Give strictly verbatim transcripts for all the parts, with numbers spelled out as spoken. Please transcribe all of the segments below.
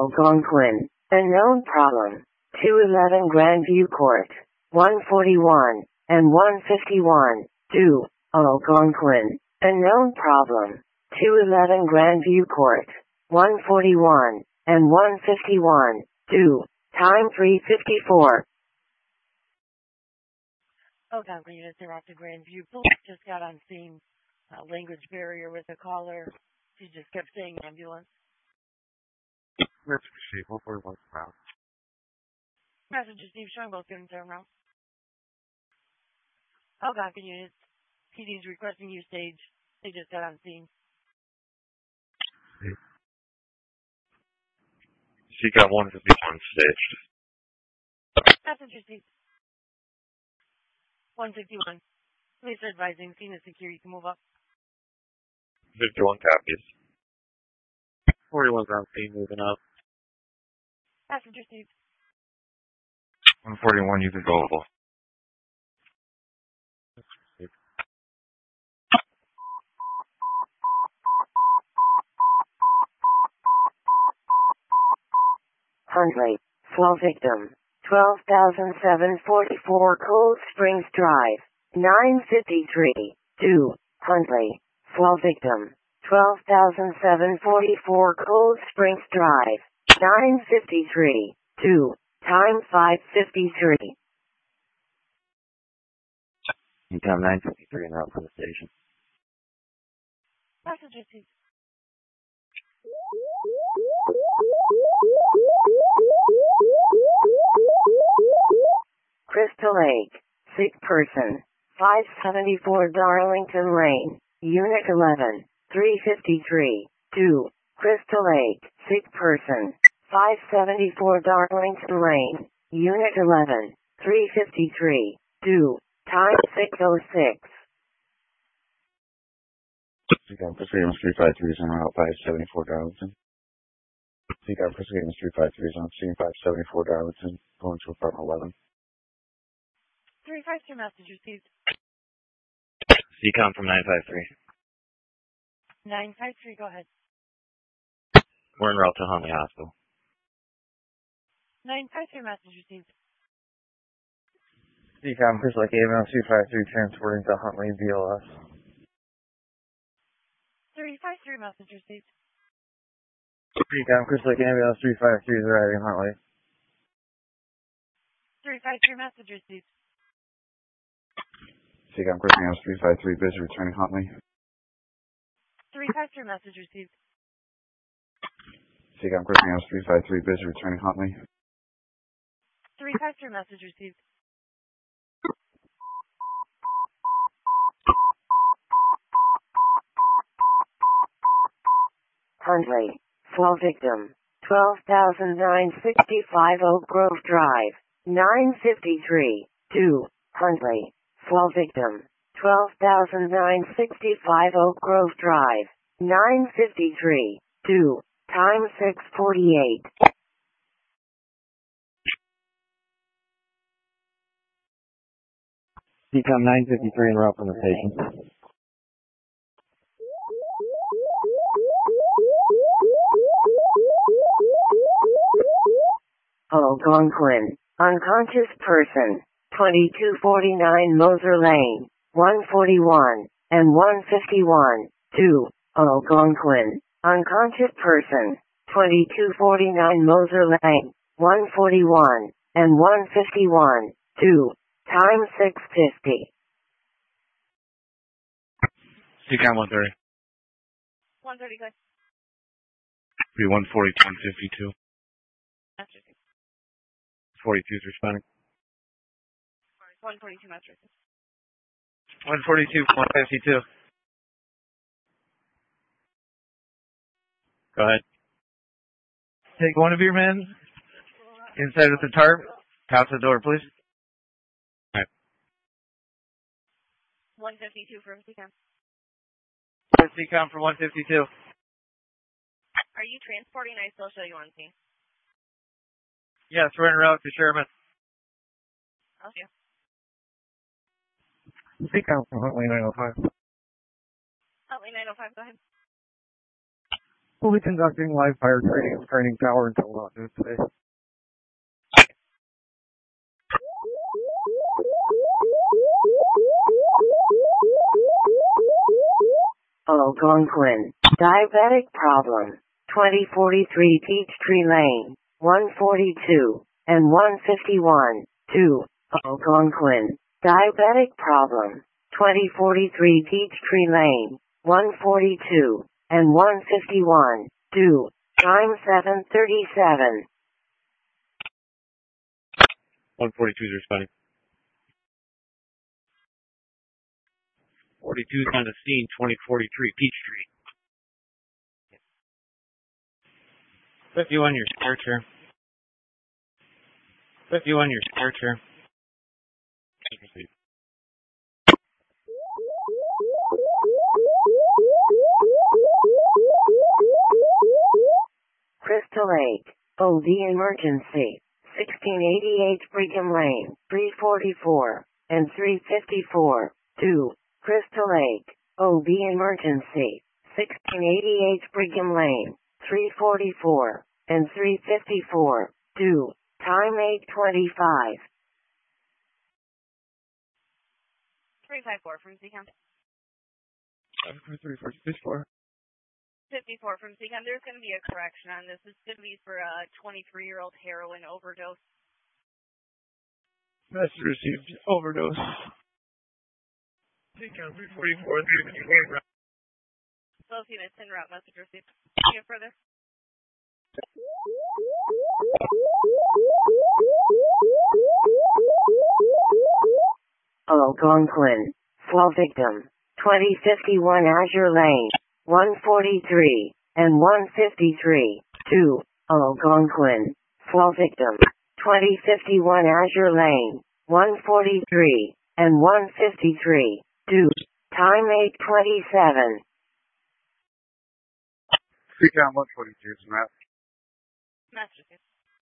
Algonquin, unknown problem. two eleven Grandview Court, one forty-one, and one fifty-one, two, Algonquin, unknown problem. two eleven Grandview Court, one forty-one, and one fifty-one, two, time three fifty-four. Algonquin units are off to Grandview. Police just got on scene. Uh, language barrier with a caller. She just kept saying ambulance. Let's proceed. one forty-one route. Passenger Steve showing both good and turn around. Algonquin units. P D's requesting you stage. They just got on scene. She got one fifty-one staged. Passenger Steve. one fifty-one. Police are advising scene is secure. You can move up. fifty-one copies. forty-one's on scene, moving up. Passenger Steve. one forty-one, you can go over. Huntley, flow victim, twelve thousand seven hundred forty-four Cold Springs Drive, nine fifty-three, two, Huntley, flow victim, twelve thousand seven hundred forty-four Cold Springs Drive, nine fifty-three, two, time five fifty-three. You got nine fifty-three and out from the station. Passenger Steve. Crystal Lake, sick person, five seventy-four Darlington Lane, Unit eleven, three fifty-three, two, Crystal Lake, sick person, five seventy-four Darlington Lane, Unit eleven, three fifty-three, two, time six oh six. Seagull Pursuit three five three is on route five seventy-four Darlington. Seagull Pursuit three five three is on scene five seventy-four Darlington, going to apartment eleven. three five two message received. C COM from nine five three. nine five three, go ahead. We're en route to Huntley Hospital. nine five three message received. C COM Crystal Lake ambulance two five three transporting to Huntley B L S. three five three message received. C COM Crystal Lake ambulance three five three is arriving Huntley. three five three message received. C COM Crystal Lake three five three busy returning Huntley. three five three message received. C COM Crystal Lake three five three busy returning Huntley. three five three message received. Huntley, flow victim, twelve thousand nine hundred sixty-five Oak Grove Drive, nine fifty-three, two, Huntley, flow victim, twelve thousand nine hundred sixty-five Oak Grove Drive, nine fifty-three, two, time six forty-eight. C COM nine fifty-three en route from the station. Algonquin, unconscious person, twenty-two forty-nine Moser Lane, one forty-one, and one fifty-one, two, Algonquin, unconscious person, twenty-two forty-nine Moser Lane, one forty-one, and one fifty-one, two, time six fifty. C COM one thirty. one thirty, good. Be one forty, one fifty-two. Message received. forty-two is responding. one forty-two message received. one forty-two, one fifty-two. Go ahead. Take one of your men inside of the tarp. Pass the door, please. Alright. one fifty-two from C COM. C COM for one fifty-two. Are you transporting? I still show you on scene. Yes, we're en route to Sherman. Okay. C COM from Huntley nine oh five. Huntley nine oh five, go ahead. We'll be conducting live fire training at training tower until about noon today. Algonquin. Diabetic problem. twenty forty-three Peachtree Lane. one forty-two and one fifty-one. two. Algonquin. Diabetic problem. twenty forty-three Peachtree Lane. one forty-two and one fifty-one. two. Time seven thirty-seven. one forty-two is responding. forty-two is on the scene, twenty forty-three Peachtree. fifty-one, your searcher. fifty-one, your searcher. Crystal Lake. O B emergency. sixteen eighty-eight Brigham Lane. three forty-four and three fifty-four. two. Crystal Lake. O B emergency. sixteen eighty-eight Brigham Lane. three forty-four and three fifty-four. two. Time eight twenty-five. three five four from Seacom. three forty-four. fifty-four from Seacom. There's going to be a correction on this. This is going to be for a twenty-three-year-old heroin overdose. Message received. Overdose. Seacom three forty-four, three fifty-four. Both units en route. Message received. Get further. Algonquin. Fall victim. twenty fifty-one Azure Lane. one forty-three and one fifty-three. two. Algonquin. Fall victim. twenty fifty-one Azure Lane. one forty-three and one fifty-three. two. Time eight twenty-seven. Seacom one forty-two, Smith. Message received.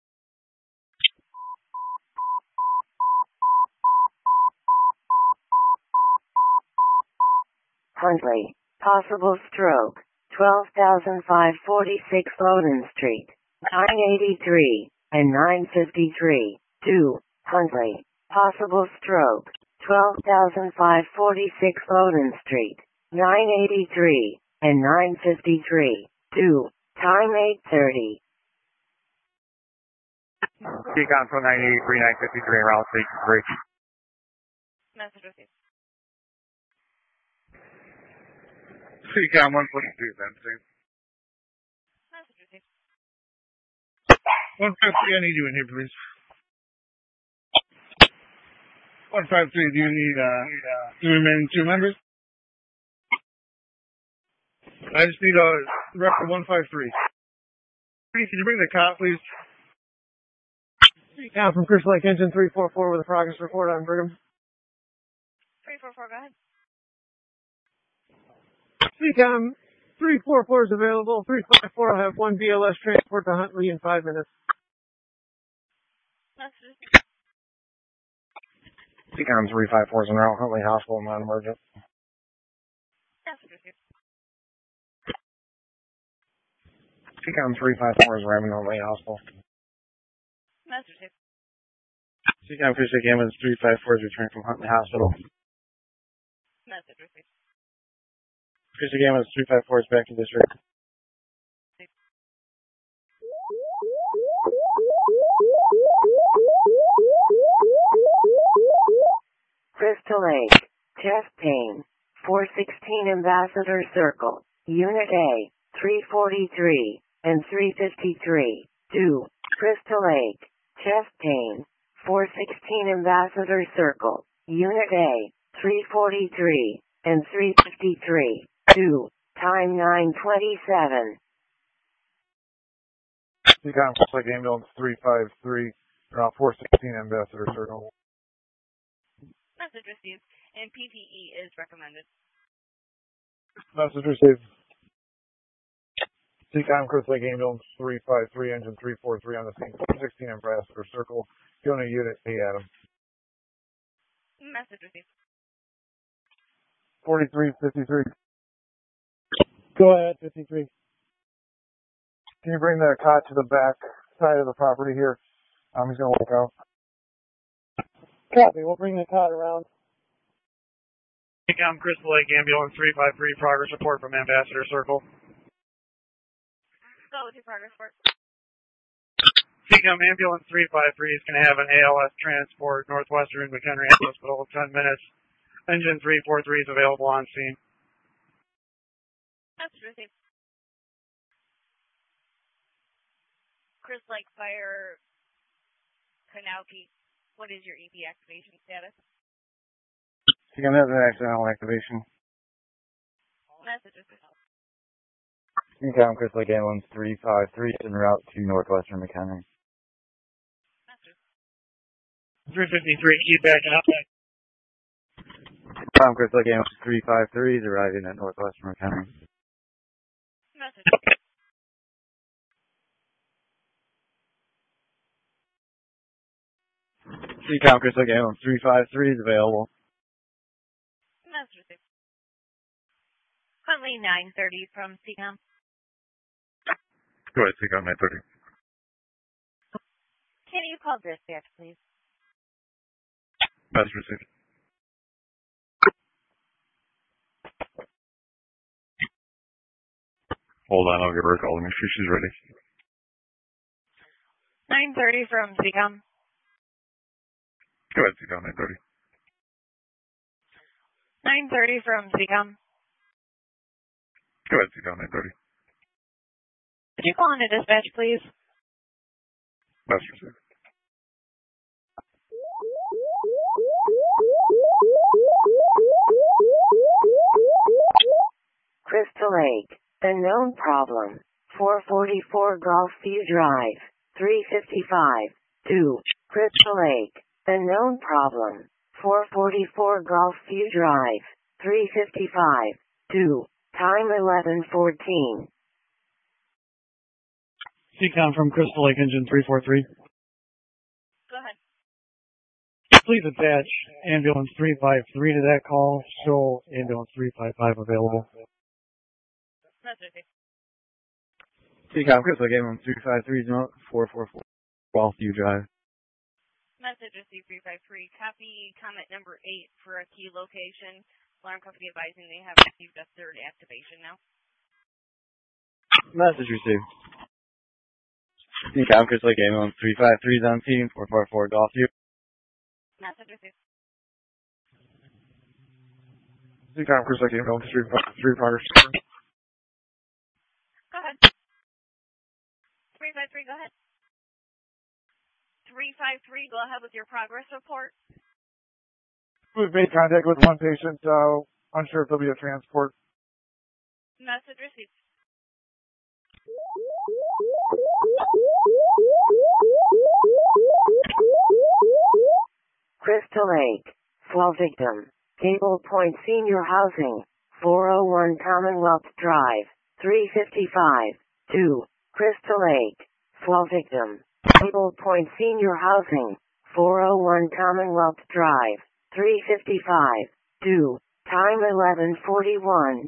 Huntley. Possible stroke. twelve thousand five hundred forty-six Loden Street. nine eighty-three and nine fifty-three. two. Huntley. Possible stroke. twelve thousand five hundred forty-six Loden Street. nine eighty-three and nine fifty-three. two. Time eight thirty. Seacom from nine eighty-three, nine fifty-three, around station three. Message received. Seacom one forty-two, Benson. Message received. one five three, I need you in here, please. one five three, do you need, uh, the remaining two members? I just need, uh, rep for one five three. Can you bring the cop, please? Now from Crystal Lake Engine three four four with a progress report on Brigham. three four four, go ahead. Seacom three four four is available. three five four will have one B L S transport to Huntley in five minutes. Message received. Seacom three five four is in route, Huntley Hospital, non-emergent. Message received. Seacom three five four is arriving at Huntley Hospital. Message received. Seacom Crystal Lake Ambulance three five four is returning from Huntley Hospital. Message received. Crystal Lake Ambulance three five four is back to district. Crystal Lake. Chest pain. four sixteen Ambassador Circle. Unit A. three forty-three and three fifty-three. two. Crystal Lake. Chest pain. four sixteen Ambassador Circle. Unit A. three forty-three and three fifty-three. two. Time nine twenty-seven. Seacom Crystal Lake Ambulance three five three, around four sixteen Ambassador Circle. Message received. And P P E is recommended. Message received. Seacom Crystal Lake Ambulance three five three, engine three four three on the scene, four sixteen Ambassador Circle. Unit unit, hey Adam. Message received. forty-three fifty-three. Go ahead, fifty-three. Can you bring the cot to the back side of the property here? Um, he's going to walk out. Copy. We'll bring the cot around. I'm Crystal Lake Ambulance three five three. Progress report from Ambassador Circle. Go with your progress report. C COM Ambulance three five three is going to have an A L S transport Northwestern McHenry Hospital. ten minutes. Engine three four three is available on scene. That's received. Chris Lake Fire, Kanauke. What is your E V activation status? C COM has an accidental activation. Messages. C COM Chris Lake Ambulance three five three is en route to Northwestern McHenry. Messages. three fifty-three, keep backing up. C COM Chris Lake Ambulance three five three is arriving at Northwestern McHenry. Messages. C COM Chris Lake Ambulance three five three is available. Messages. Huntley nine thirty from C COM. Go ahead, C COM nine thirty. Can you call dispatch, please? Message received. Hold on, I'll give her a call. Make sure she's ready. nine thirty from C COM. Go ahead, C COM nine thirty. nine thirty from C COM. Go ahead, C COM nine thirty. Could you call into dispatch, please? Message received. Crystal Lake, unknown problem. four forty-four Golfview Drive, three fifty-five, two. Crystal Lake, unknown problem. four forty-four Golfview Drive, three fifty-five, two. Time eleven fourteen. C COM from Crystal Lake Engine three four three. Go ahead. Please attach Ambulance three five three to that call. Show Ambulance three five five available. Messages. C COM Crystal Lake Ambulance three five three is four four four Golfview Drive. Message received three five three. Copy comment number eight for a key location. Alarm company advising they have received a third activation now. Message received. C COM Crystal Lake Ambulance three five three is on scene. four four four Golfview. Message received. C COM Crystal Lake Ambulance three five three progress. Go ahead. three five three, go ahead. three five three, go ahead with your progress report. We've made contact with one patient. Uh, unsure if there'll be a transport. Message received. Crystal Lake, fall victim. Cable Point Senior Housing, four oh one Commonwealth Drive, three fifty-five, two. Crystal Lake, fall victim. Cable Point Senior Housing, four oh one Commonwealth Drive, three fifty-five, two. Time eleven forty-one.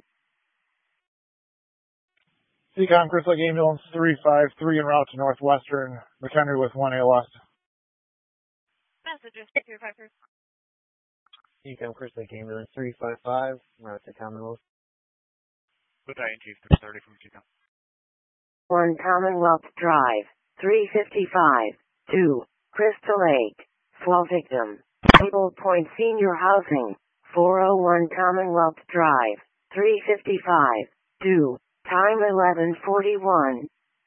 C COM Crystal Lake Ambulance three five three en route to Northwestern McHenry with one A L S. Message received three five three. C COM Crystal Lake Ambulance three five five en route to Commonwealth. Battalion Chief three thirty from C COM. one Commonwealth Drive, three fifty-five, two. Crystal Lake, fall victim. Cable Point Senior Housing, four oh one Commonwealth Drive, three fifty-five, two. Time eleven forty-one.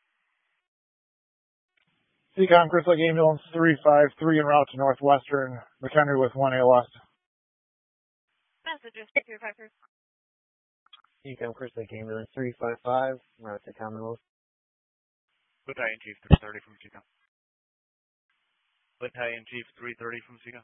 C COM Crystal Lake Ambulance three five three en route to Northwestern McHenry with one A L S. Message received three five three. C COM Crystal Lake Ambulance three five five en route to Commonwealth. Battalion Chief three thirty from C COM. Battalion Chief three thirty from C COM.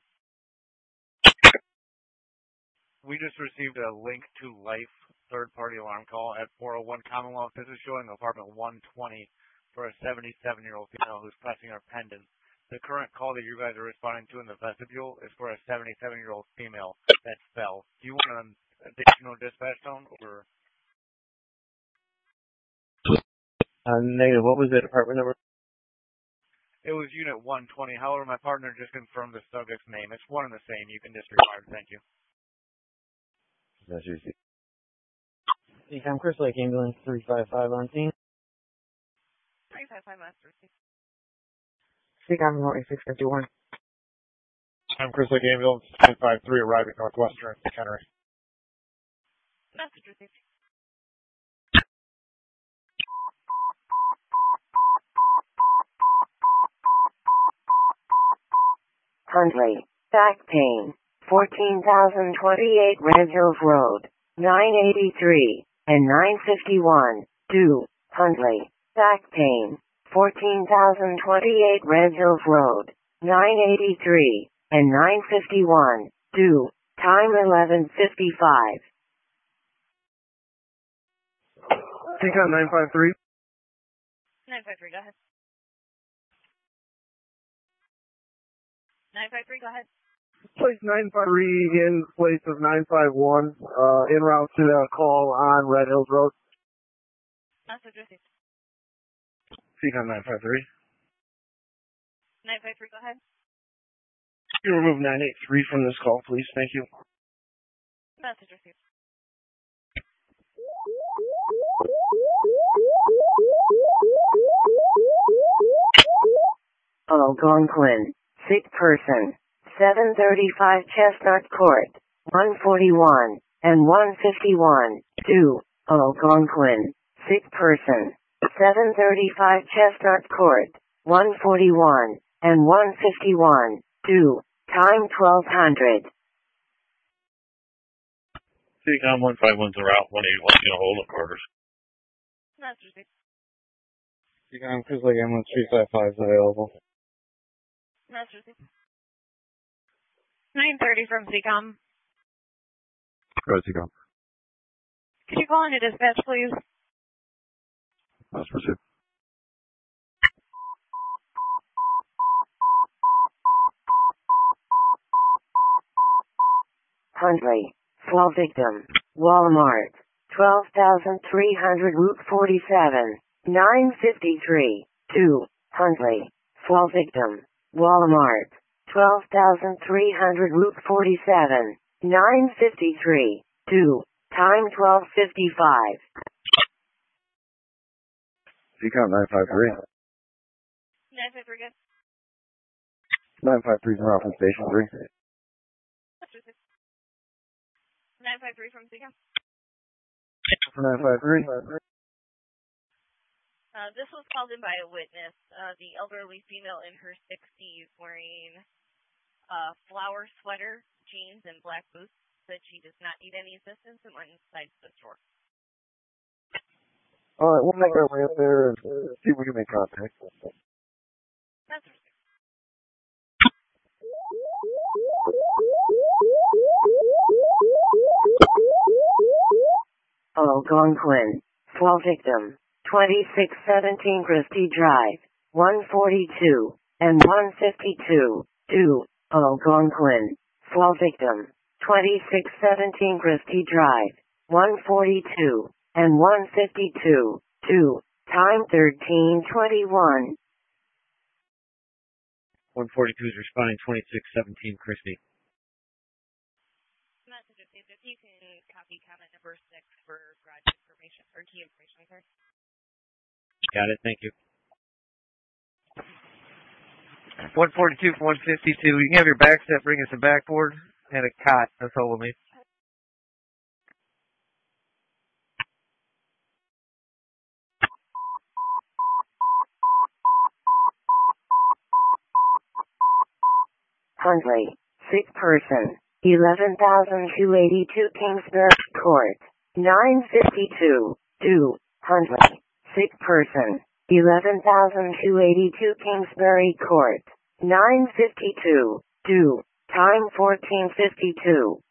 We just received a link to life third-party alarm call at four oh one Commonwealth. This is showing apartment one twenty for a seventy-seven-year-old female who's pressing her pendant. The current call that you guys are responding to in the vestibule is for a seventy-seven-year-old female that fell. Do you want an additional dispatch tone or? Uh, negative. What was the apartment number? It was Unit one twenty. However, my partner just confirmed the subject's name. It's one and the same. You can disregard. Thank you. That's easy. Decom Crystal Lake Ambulance three five five on scene. three five five Master Receipt. Decom six fifty-one. I'm Crystal Lake Ambulance ten five three arriving Northwestern Kennery. Message received. Huntley, back pain, fourteen thousand twenty-eight Red Hills Road, nine eighty-three, and nine fifty-one, due, Huntley, back pain, fourteen thousand twenty-eight Red Hills Road, nine eighty-three, and nine fifty-one, due, time eleven fifty-five. Decom nine five three. nine five three, go ahead. nine five three, go ahead. Place nine five three in place of nine five one, uh, en route to the call on Red Hills Road. Message received. Decom nine five three. nine five three, go ahead. You remove nine eight three from this call, please. Thank you. Message received. Algonquin, sick person, seven thirty-five Chestnut Court, one forty-one, and one fifty-one, due, Algonquin, sick person, seven thirty-five Chestnut Court, one forty-one, and one fifty-one, due, time twelve hundred. Decom one five one's a route, one eighty-one, you know, hold up quarters. Message received. Decom Crystal Lake Ambulance three five five is available. Message received. nine thirty from C COM. Go ahead, Decom. Could you call into dispatch, please? Let's proceed. Huntley, fall victim, Walmart, twelve thousand three hundred Route forty-seven, nine fifty-three, two, Huntley, fall victim, Walmart, twelve thousand three hundred Route forty-seven, nine fifty-three, two, time twelve fifty-five. Decom nine five three. nine five three, good. nine five three is around from Station three. Message received. nine five three from C COM. For nine five three. Uh, this was called in by a witness. Uh, the elderly female in her sixties wearing a flower sweater, jeans, and black boots said she does not need any assistance and went inside the store. All right, we'll make our way up there and uh, see if we can make contact. That's Algonquin, fall victim, twenty-six seventeen Christie Drive, one forty-two, and one fifty-two, due, Algonquin, fall victim, twenty-six seventeen Christie Drive, one forty-two, and one fifty-two, due, time thirteen twenty-one. one forty-two is responding twenty-six seventeen Christie. message received. If you can copy comment number six for garage information, or key information, sorry. Got it, thank you. one forty-two for one fifty-two. You can have your back set, bring us a backboard and a cot. That's all we'll need. Huntley, sick person, eleven thousand two hundred eighty-two Kingsbury Court, nine fifty-two, due, Huntley, sick person, eleven thousand two hundred eighty-two Kingsbury Court, nine fifty-two, due, time fourteen fifty-two.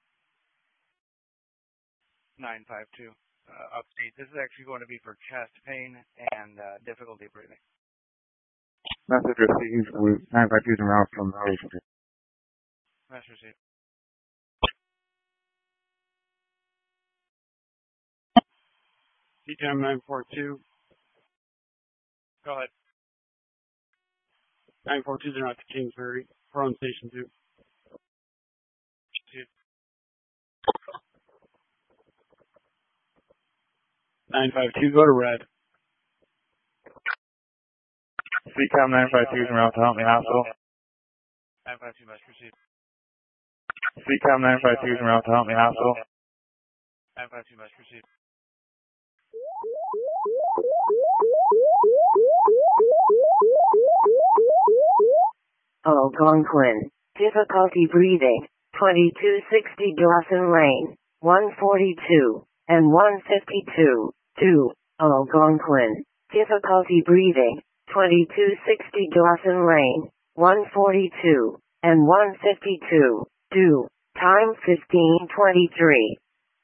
nine five two, uh, update. This is actually going to be for chest pain and uh, difficulty breathing. Message received. nine five two is around from Rose. Message received. C T M nine four two, Go ahead. nine four two zero out to Kingsbury. We're on station two. Two. nine five two, go to red. C COM nine five two is around to help me hospital. nine five two, message received. C COM nine five two is around to help me hospital. nine five two, message received. Algonquin. Difficulty breathing. twenty-two sixty Dawson Lane. one forty-two and one fifty-two. two. Algonquin. Difficulty breathing. twenty-two sixty Dawson Lane. one forty-two and one fifty-two. two. Time fifteen twenty-three.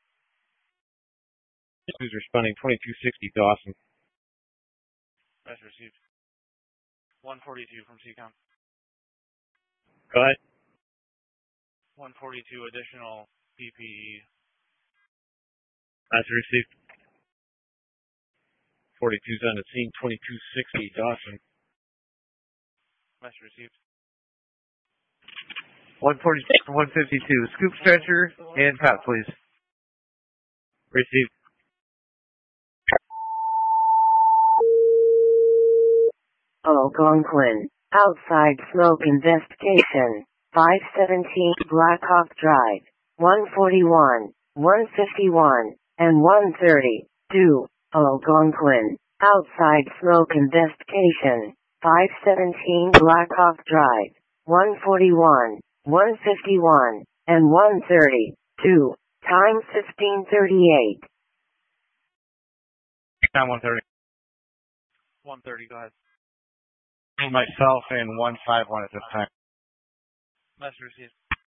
Who's responding? twenty-two sixty Dawson. Message received. one forty-two from C COM. Go ahead. one forty-two additional P P E. That's received. forty-two's on the scene. twenty-two sixty Dawson. Message received. one forty, one fifty-two. Scoop stretcher and cot, please. Received. Algonquin. Outside smoke investigation. five seventeen Blackhawk Drive. one forty-one, one fifty-one, and one thirty. two. Algonquin. Outside smoke investigation. five seventeen Blackhawk Drive. one forty-one, one fifty-one, and one thirty. two. Time fifteen thirty-eight. Time one thirty. one thirty, go ahead. Myself and one five one at this time. Message received.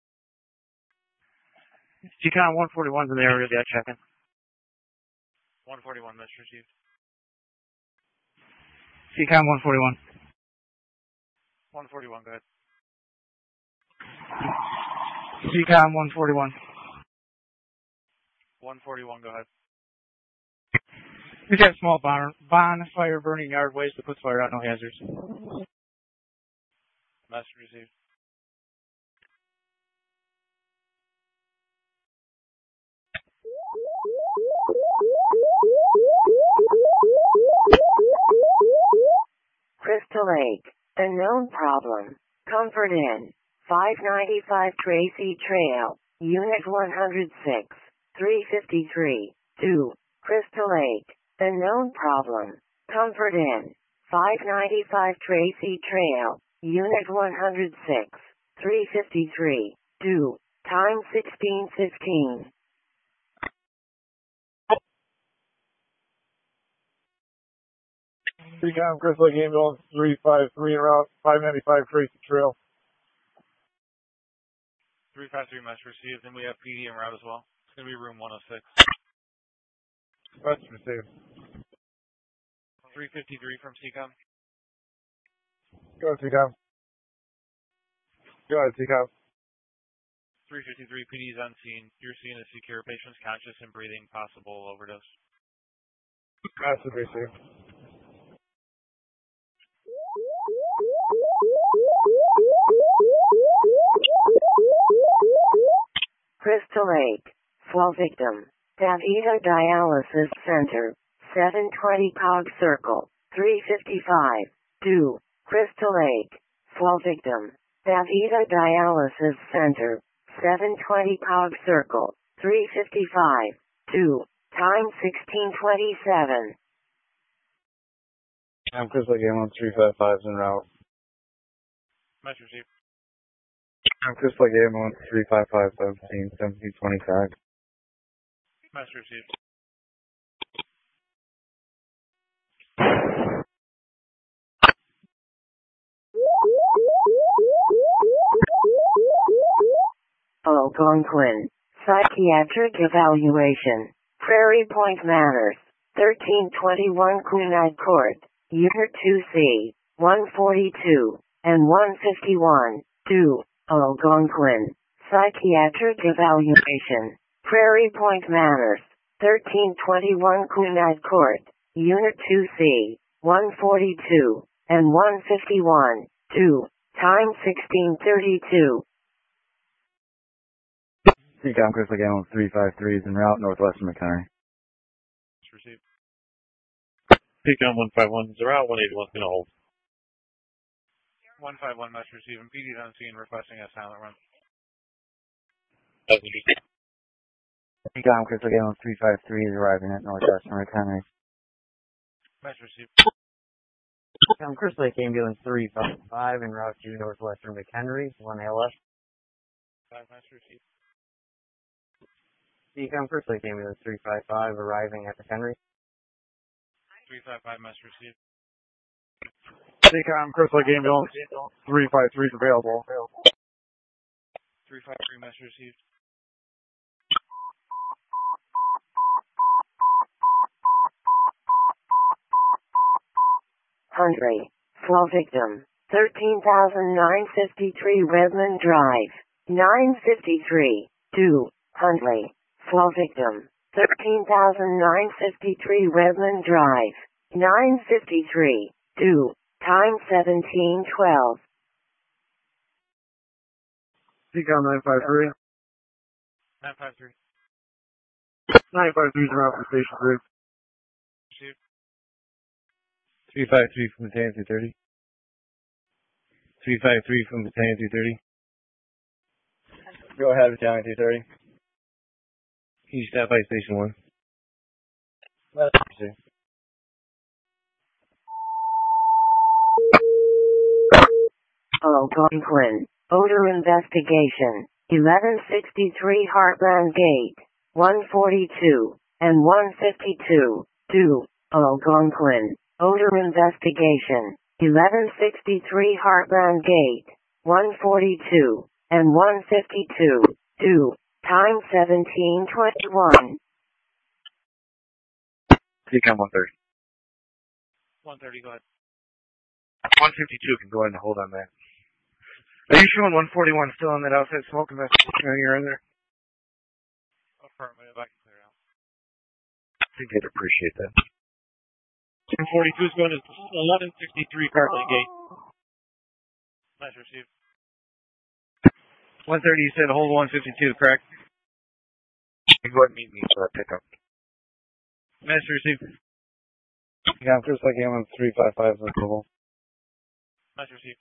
C COM one forty-one's in the area. Yeah, checking. one forty-one, message received. C COM one forty-one. one forty-one, go ahead. C COM one forty-one. one forty-one, go ahead. We got a small bon- bonfire burning yard waste that puts fire out, no hazards. Message received. Crystal Lake. A known problem. Comfort Inn. five ninety-five Tracy Trail. Unit one oh six. three fifty-three. two. Crystal Lake. A known problem. Comfort Inn. five ninety-five Tracy Trail. Unit one oh six. three fifty-three. two. Time sixteen fifteen. C COM Crystal Lake Ambulance three five three en route, five ninety-five Tracy Trail. three five three, message received, and we have P D en route as well. It's going to be room one oh six. Message received. three fifty-three from C COM. Go ahead, C COM. Go ahead, C COM. three fifty-three, P D is on scene. You're seeing a secure patient's conscious and breathing, possible overdose. Message received. Crystal Lake. Fall victim. Davita Dialysis Center. seven twenty Cog Circle. three fifty-five. two. Crystal Lake. Fall victim. Davita Dialysis Center. seven twenty Cog Circle. three fifty-five. two. Time sixteen twenty-seven. I'm Crystal Lake Ambulance three five five en route. Message received. I'm Crystal Lake Ambulance three five five seventeen seventeen twenty-five. Message received. Algonquin. Psychiatric evaluation. Prairie Point Manors. thirteen twenty-one Quinag Court. Unit two C. one forty-two and one fifty-one. two. Algonquin. Psychiatric evaluation. Prairie Point Manors. thirteen twenty-one Quinag Court. Unit two C. one forty-two, and one fifty-one, two, time sixteen thirty-two. Seacom Crystal Gamble three five three is en route northwestern McHenry. Received. Seacom one five one is en route, one eighty-one is going to hold. one five one must receive, and P D's on scene requesting a silent run. Seacom Crystal Gamble three five three is arriving at northwestern McHenry. Must receive. Seacom Crystal Lake Ambulance three five five en route to northwestern McHenry, one A L S. five must receive. Seacom Crystal Lake Ambulance three five five arriving at McHenry. three five five must receive. Seacom Crystal Lake Ambulance three five three is available. three five three must receive. Hundley, flow victim, thirteen thousand nine hundred fifty-three Redmond Drive, nine fifty-three, two, Hundley, flow victim, thirteen thousand nine hundred fifty-three Redmond Drive, nine fifty-three, two, time seventeen twelve. Seacom nine five three. nine five three. nine five three is around for station three. Received. three five three from Battalion three thirty. three five three from Battalion three thirty. Go ahead, Battalion three thirty. Can you stop by station one? Let's see. Algonquin, odor investigation, eleven sixty-three Heartland Gate, one forty-two, and one fifty-two, two, Algonquin, odor investigation, eleven sixty-three Heartland Gate, one forty-two, and one fifty-two, two, time seventeen twenty-one. Seacom one thirty. one thirty, go ahead. one fifty-two can go ahead and hold on that. Are you showing one forty-one still on that outside smoke investigation when you're in there? Affirmative, I can clear out. I think I'd appreciate that. one forty-two is going to eleven sixty-three Heartland Gate. Must receive. one thirty, you said hold one fifty-two, correct? You go ahead and meet me for that pickup. Master received. Seacom Crystal Lake Ambulance three five five is available. Must receive.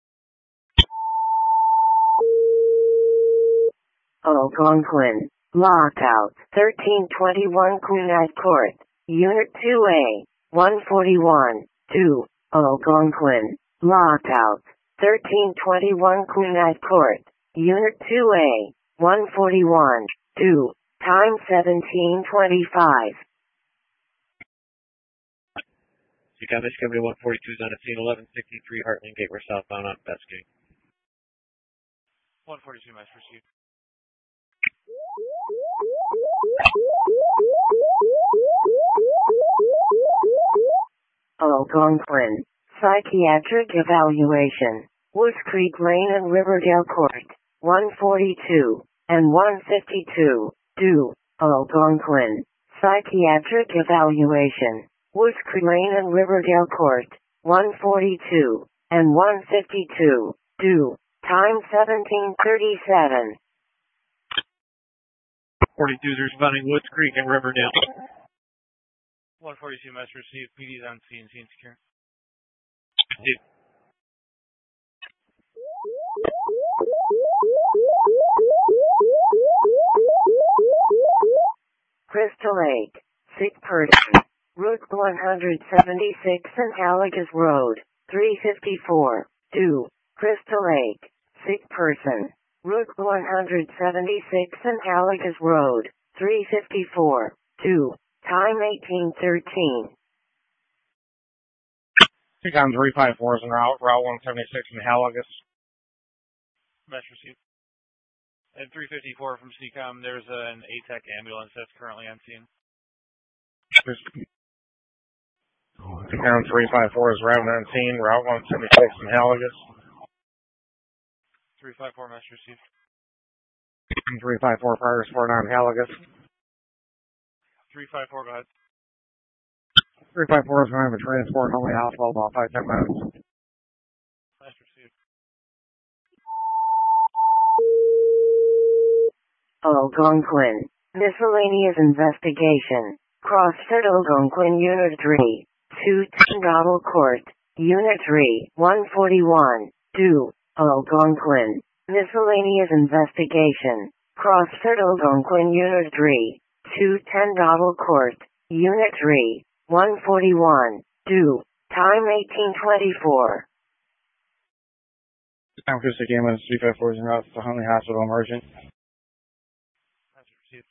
Algonquin, lockout, thirteen twenty-one Quinite Court, Unit two A, one forty-one, two, Algonquin, lockout, thirteen twenty-one Quinite Court, Unit two A, one forty-one, two, time seventeen twenty-five. Seacom Discovery one forty-two is on the scene, eleven sixty-three Heartland Gate. We're southbound on Best Gate. one forty-two must receive. Algonquin, psychiatric evaluation, Woods Creek Lane and Riverdale Court, one forty-two, and one fifty-two, two, Algonquin, psychiatric evaluation, Woods Creek Lane and Riverdale Court, one forty-two, and one fifty-two, two, time seventeen thirty-seven. forty-two is responding Woods Creek and Riverdale. one forty-two must receive. P D's on scene, scene secure. Dude. Crystal Lake, sick person, Route one seventy-six and Halagas Road, three fifty-four, two, Crystal Lake, sick person, Route one seventy-six and Halagas Road, three fifty-four, two, time eighteen thirteen. Seacom three five four is en route, Route one seventy-six in Halagas. Must receive. At three fifty-four from Seacom, there's an A TEC ambulance that's currently on scene. Seacom three five four is arriving on scene, Route one seventy-six in Halagas. three five four must receive. three five four progress forward on Halagas. three five four, go ahead. three five four is going to have a transport only hospital about five ten minutes. Last received. Algonquin. Miscellaneous investigation. CrossFit Algonquin Unit three. two Tyndall Court. Unit three. one forty-one. two. Algonquin. Miscellaneous investigation. CrossFit Algonquin Unit three. two Tyndall Court. Unit three. one forty-one. two. Time eighteen twenty-four. Time acoustic ambulance three five four is en route to Huntley Hospital emergent. Last received.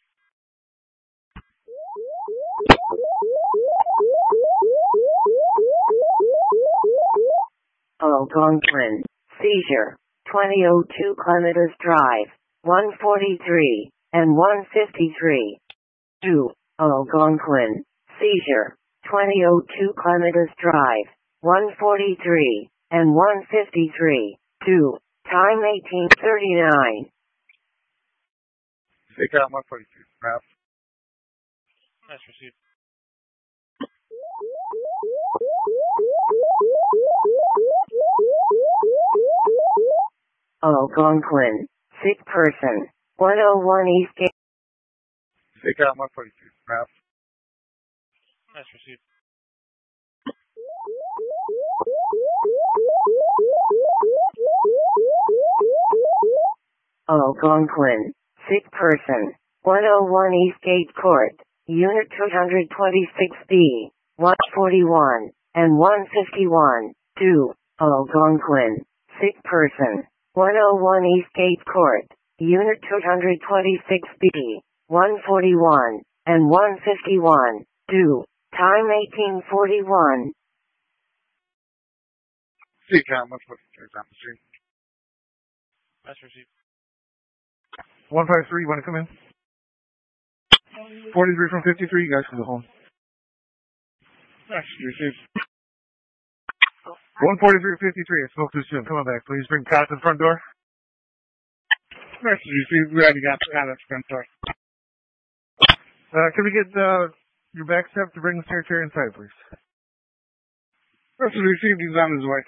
Algonquin. Seizure. twenty oh two Clematis Drive. one forty-three and one fifty-three. two. Algonquin. Seizure. twenty oh two Clematis Drive. one forty-three and one fifty-three. two. Time eighteen thirty-nine. Take out one forty-three. Ralph. Last received. Algonquin. Sick person. one oh one East Gate. Take out one forty-three. Ralph. Last received. Algonquin. Sick person. one oh one East Gate Court. Unit two twenty-six B. one forty-one and one fifty-one. two. Algonquin. Sick person. one oh one East Gate Court. Unit two twenty-six B. one forty-one and one fifty-one. two. Time eighteen forty-one. Take out one forty-three. Down the street. Last received. one five three, you want to come in? forty-three from fifty-three, you guys can go home. Last received. one forty-three fifty-three, I spoke too soon. Come on back, please. Bring Cot to the front door. Last received. We already got out of the front door. Uh, can we get, uh, your back step to bring the secretary inside, please? Last received. He's on his way.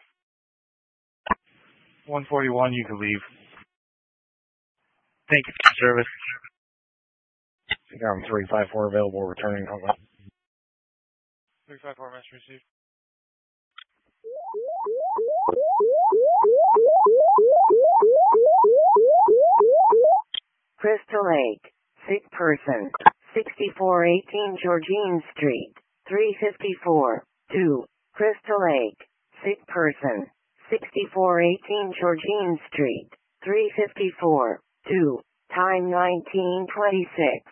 one forty-one, you can leave. Thank you for your service. Take out three five four available, returning home. three five four, message received. Crystal Lake. Sick person. sixty-four eighteen Georgine Street. three fifty-four. two. Crystal Lake. Sick person. sixty-four eighteen Georgine Street. three fifty-four. two. Time nineteen twenty-six.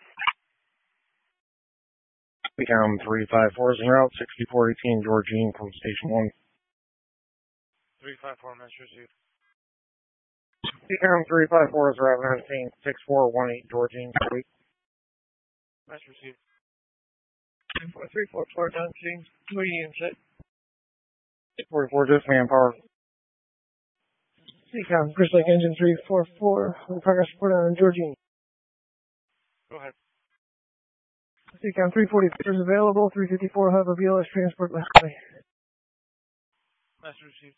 Become three five four is en route, sixty-four eighteen Georgine from Station one. three five four, message received. Become three five four is arriving on scene, six four one eight Georgine Street. Message received. three four four, down scene. Medium set. forty-four, just manpower. Seacom, Crystal Lake Engine three four four, on progress report on Georgine. Go ahead. Seacom three forty-four is available, three fifty-four have a B L S transport left way. Message received.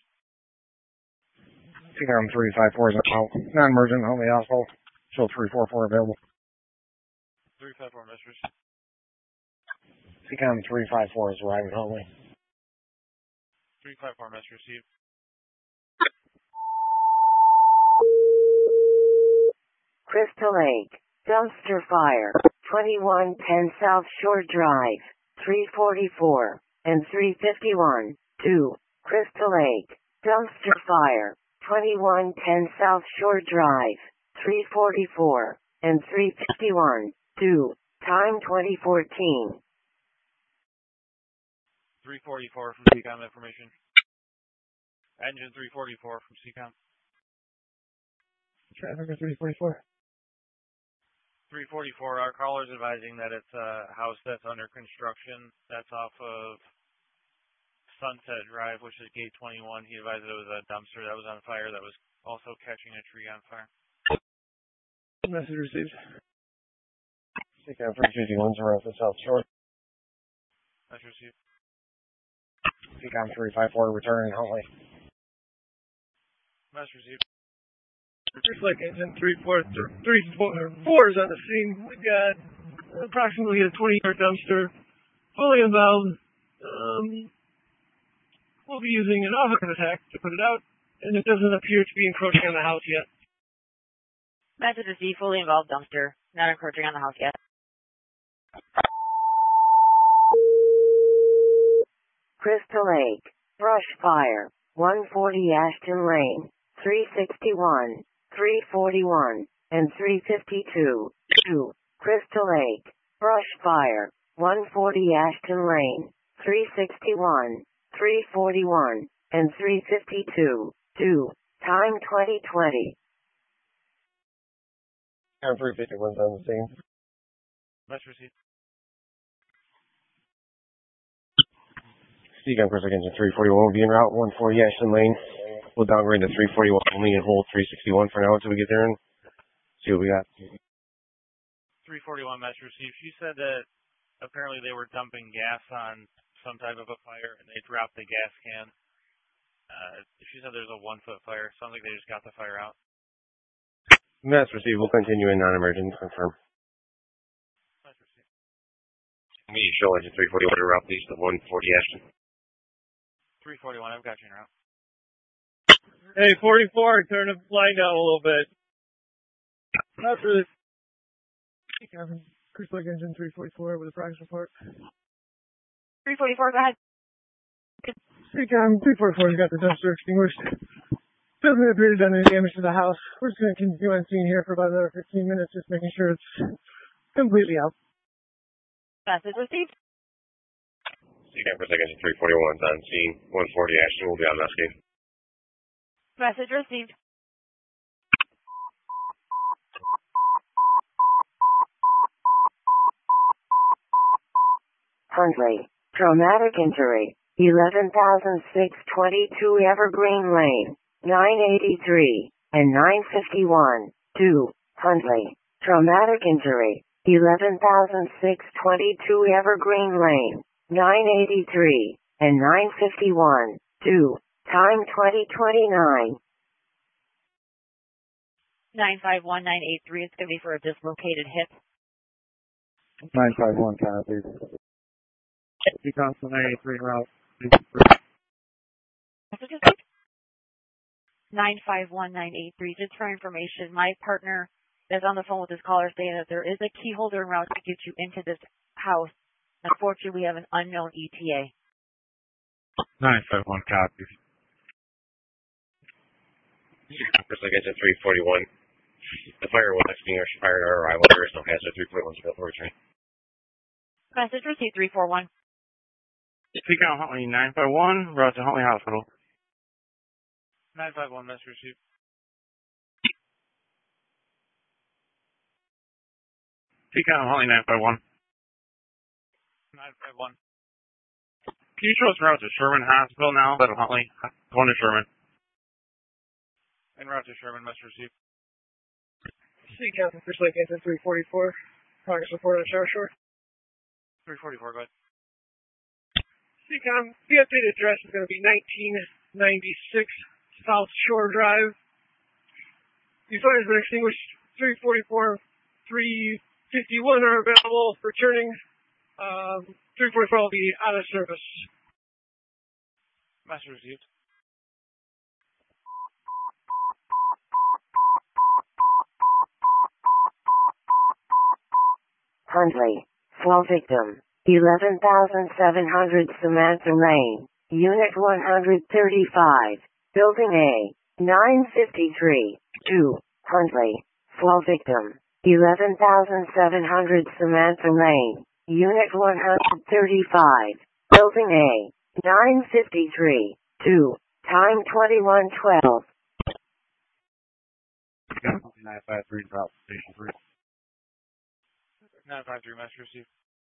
Become three five four is out, non-emergent, only hospital. Show three four four available. three five four, message received. Become three five four is arriving only. three five four, message received. Crystal Lake. Dumpster fire. twenty-one ten South Shore Drive. three forty-four and three fifty-one. two. Crystal Lake. Dumpster fire. twenty-one ten South Shore Drive. three forty-four and three fifty-one. two. Time twenty fourteen. three forty-four from C COM information. Engine three forty-four from C COM. Traffic three forty-four. three forty-four, our caller's advising that it's a house that's under construction. That's off of Sunset Drive, which is gate twenty-one. He advised it was a dumpster that was on fire that was also catching a tree on fire. Message received. Become three fifty-one is around the South Shore. Message received. C COM three five four, returning Huntley. Message received. Reflect engine three four three four four is on the scene. We got approximately a twenty yard dumpster, fully involved. Um, we'll be using an offensive attack to put it out, and it doesn't appear to be encroaching on the house yet. Message received, fully involved dumpster, not encroaching on the house yet. Crystal Lake, brush fire, one forty Ashton Lane, three sixty-one, three forty-one, and three fifty-two. two. Crystal Lake, brush fire, one forty Ashton Lane, three sixty-one, three forty-one, and three fifty-two. two. Time twenty twenty. Time three fifty-one's on the scene. Message received. C COM Crystal Engine three forty-one will be en route, one forty Ashton Lane. We'll downgrade to three forty-one only and hold three sixty-one for now until we get there and see what we got. three forty-one message received. She said that apparently they were dumping gas on some type of a fire and they dropped the gas can. Uh, she said there's a one foot fire. Sounds like they just got the fire out. Message received. We'll continue in non-emergent. Confirm. Message received. Me, show engine three forty-one to route please to one forty Ashton. three forty-one, I've got you in route. Hey, forty-four, turn the line down a little bit. After this, Crystal Lake engine three forty-four with a progress report. three forty-four, go ahead. C COM three forty-four's got the dumpster extinguished. Doesn't appear to have done any damage to the house. We're just going to continue on scene here for about another fifteen minutes, just making sure it's completely out. Message received. C COM Crystal Lake engine three forty-one's on scene. one forty Ashton will be on Westgate. Message received. Huntley, traumatic injury, eleven thousand six hundred twenty-two Evergreen Lane, nine eighty-three, and nine fifty-one. two. Huntley, traumatic injury, eleven thousand six hundred twenty-two Evergreen Lane, nine eighty-three, and nine fifty-one. two. Time twenty twenty-nine. nine five one nine eight three, it's going to be for a dislocated hip. nine five one, copy. C COM nine eighty-three en route. Message received. nine five one nine eight three, just for information, my partner is on the phone with this caller saying that there is a key holder en route to get you into this house. Unfortunately, we have an unknown E T A. nine five one, copy. Crystal Lake engine three forty-one. The fire will extinguish prior to our arrival. There is no hazard. three forty-one is available for return. Message received, three four one. C COM Huntley nine five one, route to Huntley Hospital. nine five one, message received. C COM Huntley nine five one. nine five one. Can you show us route to Sherman Hospital now? Instead of Huntley. Going to Sherman. En route to Sherman, message received. C COM Crystal Lake engine three forty-four. Progress report on Shower Shore. three forty-four, go ahead. C COM, the updated address is going to be nineteen ninety-six South Shore Drive. The fire has been extinguished. three forty-four, three fifty-one are available for turning. Um, three forty-four will be out of service. Message received. Huntley, fall victim, eleven thousand seven hundred Samantha Lane, Unit one thirty-five, Building A, nine fifty-three. two. Huntley, fall victim, eleven thousand seven hundred Samantha Lane, Unit one thirty-five, Building A, nine fifty-three. two. Time twenty-one twelve. nine five three, route station three. nine five three, message received.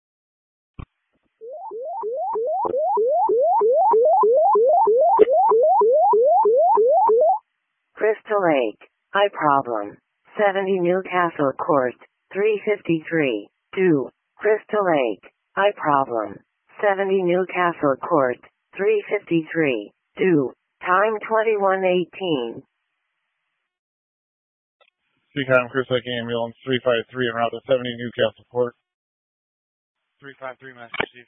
Crystal Lake, eye problem, seventy Newcastle Court, three fifty-three. two. Crystal Lake, eye problem, seventy Newcastle Court, three fifty-three. Do. Time twenty-one eighteen. Seacom Chris Lake Ambulance three five three en route to seventy Newcastle Court. three five three, message received.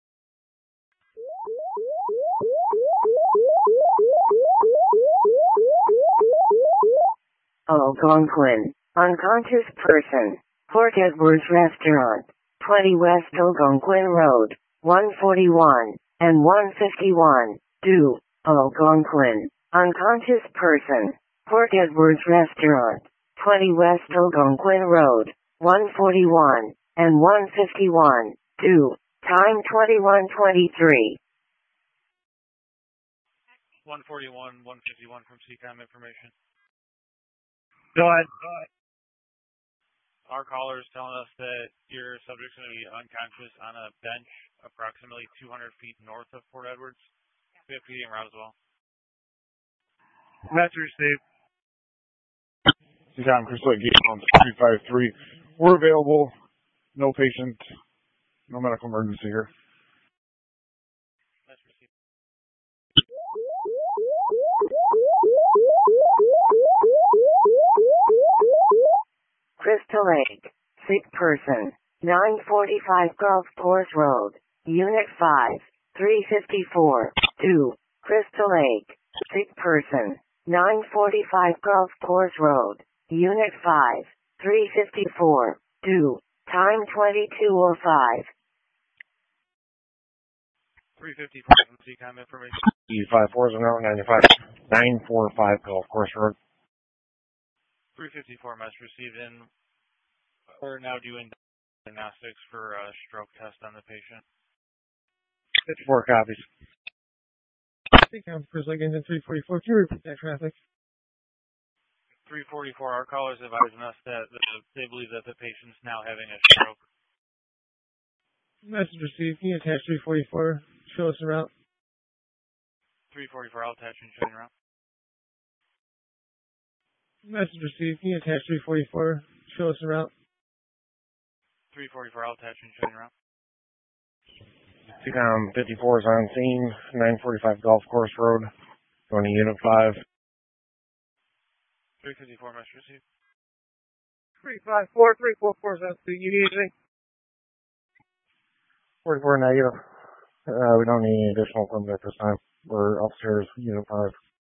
Algonquin. Unconscious person. Port Edwards Restaurant. twenty West Algonquin Road. one forty-one and one fifty-one. Do. Algonquin. Unconscious person. Port Edwards Restaurant. twenty West Algonquin Road. one forty-one and one fifty-one. Do. Time twenty-one twenty-three. one forty-one, one fifty-one from Seacom information. Go ahead. Go ahead. Our caller is telling us that your subject's going to be unconscious on a bench approximately two hundred feet north of Port Edwards. We have P D en route as well. Message received. Seacom Chris Lake Ambulance three five three. We're available. No patient. No medical emergency here. Message received. Crystal Lake. Sick person. nine forty-five Gulf Course Road. Unit five. three fifty-four. Do. Crystal Lake. Sick person. nine forty-five Gulf Course Road. Unit five. three fifty-four. Do. Time twenty-two oh five. three fifty-four from Seacom information. E five four is now ninety-five. nine forty-five Gulf Course Road. three fifty-four, message received, and we're now doing diagnostics for a stroke test on the patient. fifty-four copies. Seacom Chris Lake Engine three forty-four. Can you repeat that traffic? three forty-four, our callers advising us that the, they believe that the patient's now having a stroke. Message received. Can you attach three forty-four? Show us the route. three forty-four, I'll attach and show you around. Message received. Can you attach three forty-four? Show us the route. three forty-four, I'll attach and show you around. Seacom fifty-four is on scene. nine forty-five Gulf Course Road. Going to Unit five. three fifty-four, message received. three five four, three four four, is that the you need anything? forty-four negative. Uh, we don't need any additional equipment at this time. We're upstairs, Unit five.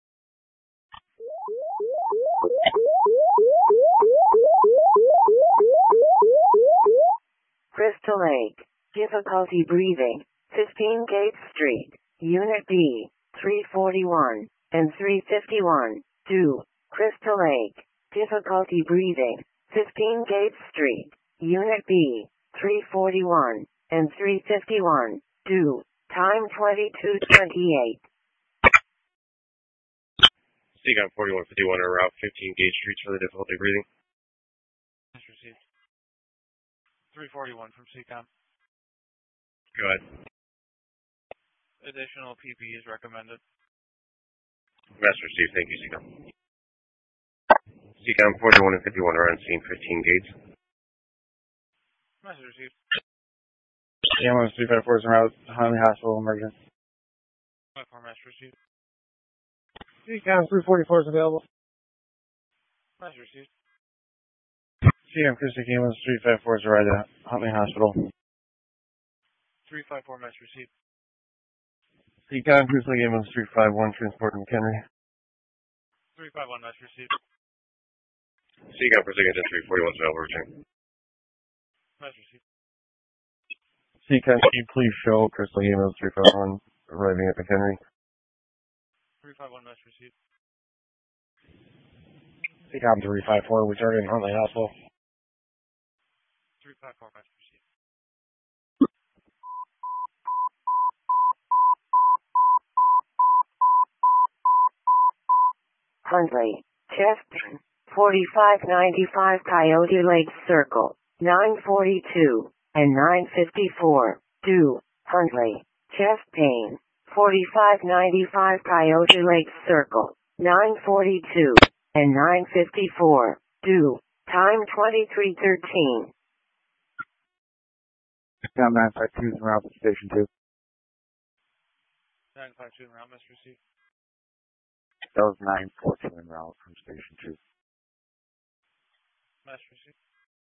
Crystal Lake. Difficulty breathing. fifteen Gate Street. Unit B. three forty-one and three fifty-one. Do. Crystal Lake. Difficulty breathing. fifteen Gate Street. Unit B. three forty-one and three fifty-one. Do. Time twenty-two twenty-eight. Seacom forty-one fifty-one en route fifteen Gate Street for the difficulty breathing. Message received. three forty-one from Seacom. Go ahead. Additional P P E is recommended. Message received. Thank you, Seacom. Seacom forty-one and fifty-one are on scene fifteen gates. Message received. Ambulance three five four is en route to Huntley Hospital emergent. five four, message received. Seacom three forty-four is available. Message received. Seacom Chris Lake Ambulance three five four is arrived at Huntley Hospital. three five four, message received. Seacom Chris Lake Ambulance three five one transport McHenry. three five one, message received. Seacom Chris Lake Engine three forty-one is available. Return. Message received. Seacom, can you please show Chris Lake Ambulance three five one arriving at McHenry? three five one, message received. Seacom three five four, we started in Huntley Hospital. three five four, message received. Huntley. Cheston. forty-five ninety-five Coyote Lake Circle. nine forty-two and nine fifty-four. Do. Huntley. Chest pain. forty-five ninety-five Coyote Lake Circle. nine forty-two and nine fifty-four. Do. Time twenty-three thirteen. Seacom nine five two is en route to Station two. nine five two en route, message received. That was nine fourteen en route from Station two. Message received.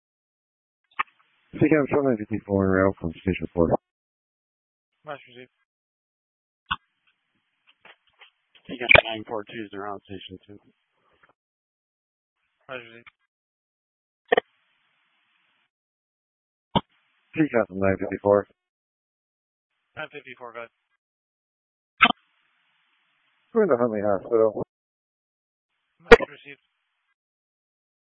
C CAM seven fifty-four en route from Station four. Message received. C CAM nine four two is en route Station two. Message received. C CAM nine fifty-four. nine fifty-four, go ahead. We're in the Huntley Hospital. Message received.